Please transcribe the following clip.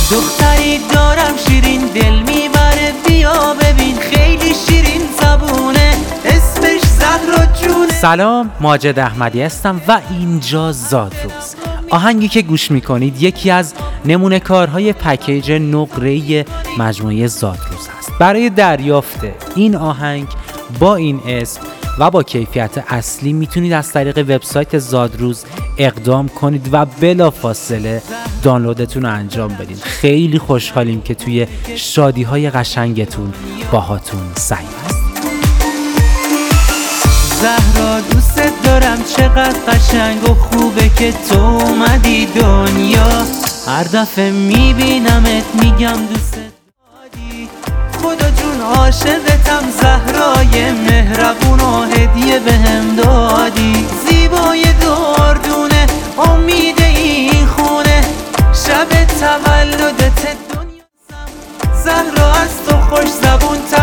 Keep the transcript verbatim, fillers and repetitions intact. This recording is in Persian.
دختری دارم شیرین دل میبره، بیا ببین خیلی شیرین زبونه، اسمش زهرا جونه. سلام، ماجد احمدی هستم و اینجا زادروز. آهنگی که گوش میکنید یکی از نمونه کارهای پکیج نقره‌ای مجموعه زادروز هست. برای دریافت این آهنگ با این اسم و با کیفیت اصلی میتونید از طریق وبسایت زادروز اقدام کنید و بلافاصله دانلودتون رو انجام بدید. خیلی خوشحالیم که توی شادی‌های قشنگتون باهاتون سعی هست. زهرا دوست دارم، چقدر قشنگ و خوبه که تو اومدی دنیا. هر دفعه میبینمت میگم دوست داری، خدا جون عاشقتم. زهرای مهربون و هدیه بهم دادی، زیبای دردونه، امید این خونه، شب تولدت دنیا. زهرا از تو خوش زبون